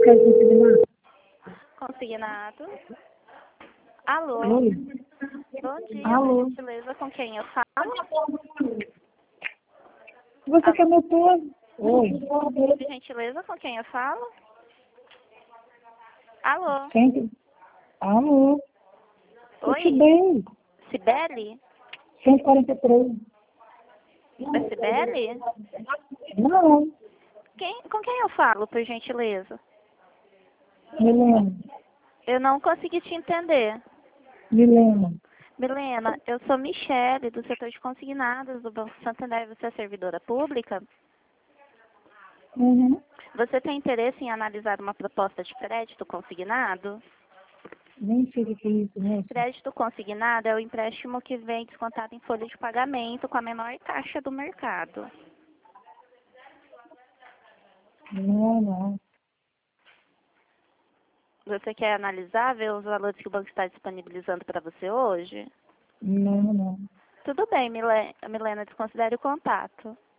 quer consignar? Consignado. Alô? Oi? Bom dia, Alô? por gentileza, com quem eu falo? Você quer meu povo? Oi? Por gentileza, com quem eu falo? Alô? Quem? Alô? Eu te Oi? dei. Cibele? 143. É Cibele? Não, Com quem eu falo, por gentileza? Milena. Eu não consegui te entender. Milena. Milena, eu sou Michele, do setor de consignados do Banco Santander. Você é servidora pública? Uhum. Você tem interesse em analisar uma proposta de crédito consignado? Nem sei o que é isso, né? Crédito consignado é o empréstimo que vem descontado em folha de pagamento com a menor taxa do mercado. Não, não. Você quer analisar, ver os valores que o banco está disponibilizando para você hoje? Não, não. Tudo bem, Milena, desconsidere o contato.